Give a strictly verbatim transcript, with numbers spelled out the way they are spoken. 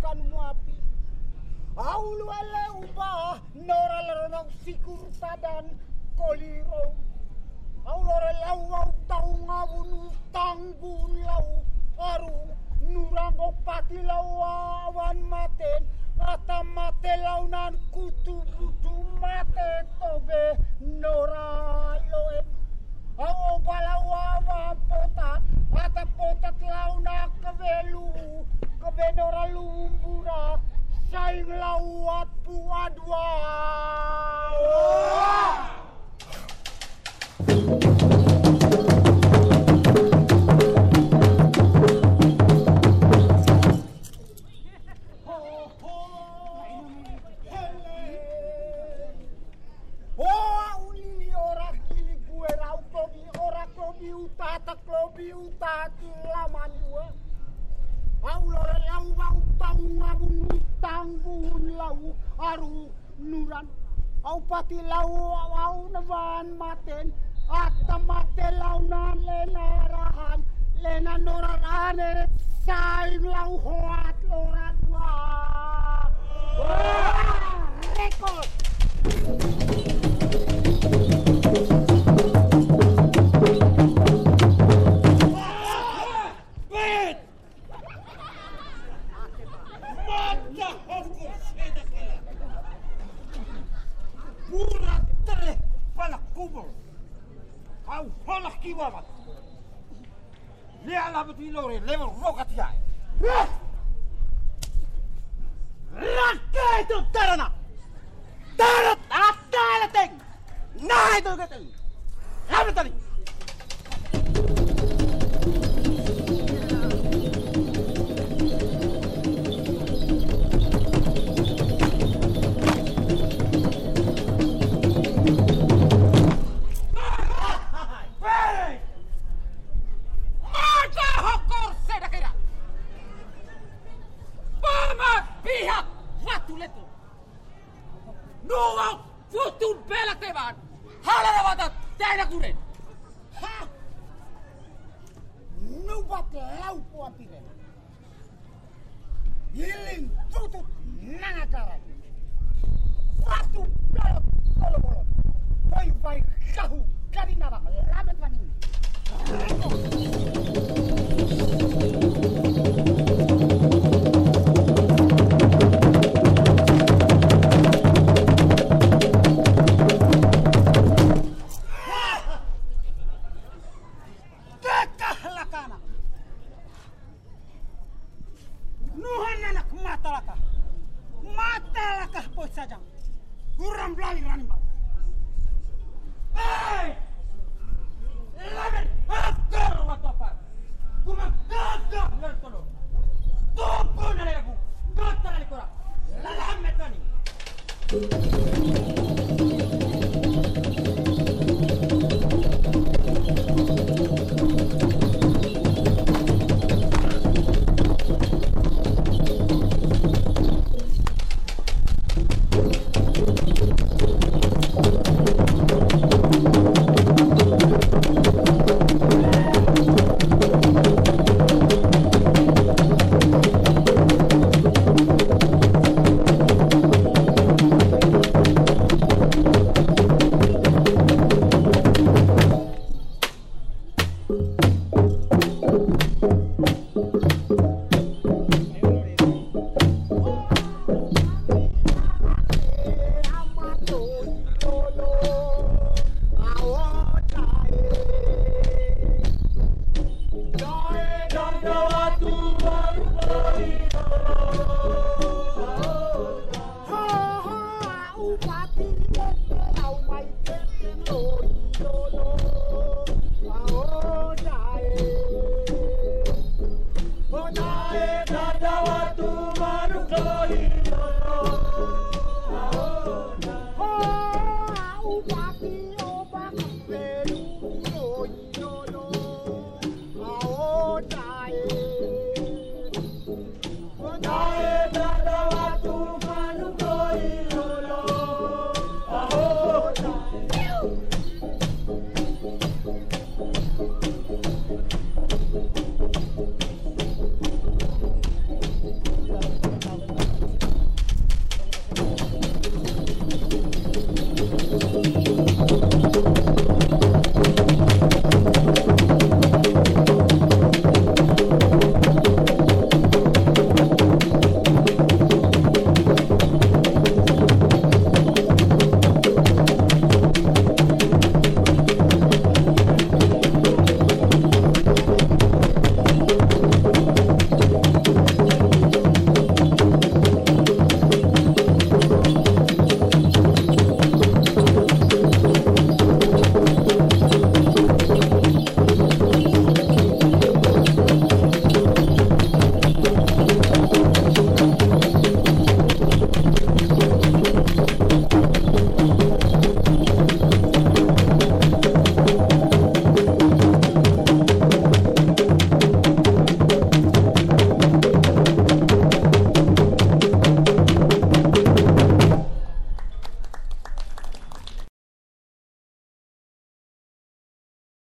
kan muapi. Aulu ale ubah noral ronong sikur tadan koliro. Aulore lau au tau ngawun tanggun lau aru nurango pati lau awan maten ata mate launan kutu kutu mate tobe noraloen. Au balau awan potat ata potat launa kevelu keve noralumbura saing lauat puadwa. Tata klobi utati laman dua. Aulore lau au tau ngawun tanggun lau aru nuran. Au pati lau au nevan maten. Atta mate lau nan lena rahan. Lena noran ane saing lau hoat loran wah. Wah, rekod. Au holah kiwamat. Liala betul lori level rokat jai. Rakyat itu tarana. Tarat atala teng. Nah itu keteng. Lalu tadi. Nuang futun belak teman. Hala watat tena kuren. Ha. Nubat lau puapiren. Yiling futut nangakaran. Watu belak kolomolon. Bai-bai kahu kari nabang lamet maning. Nuhan anak mata laka, mata laka poin saja, kurang belai rani mal. Hei, lamen akar waktu apa? Kumang gagah ngertolo, tunggu nari aku, gata nari korang, lamet rani. Dae, dae, dae, dae, dae, dae, dae, dae, dae,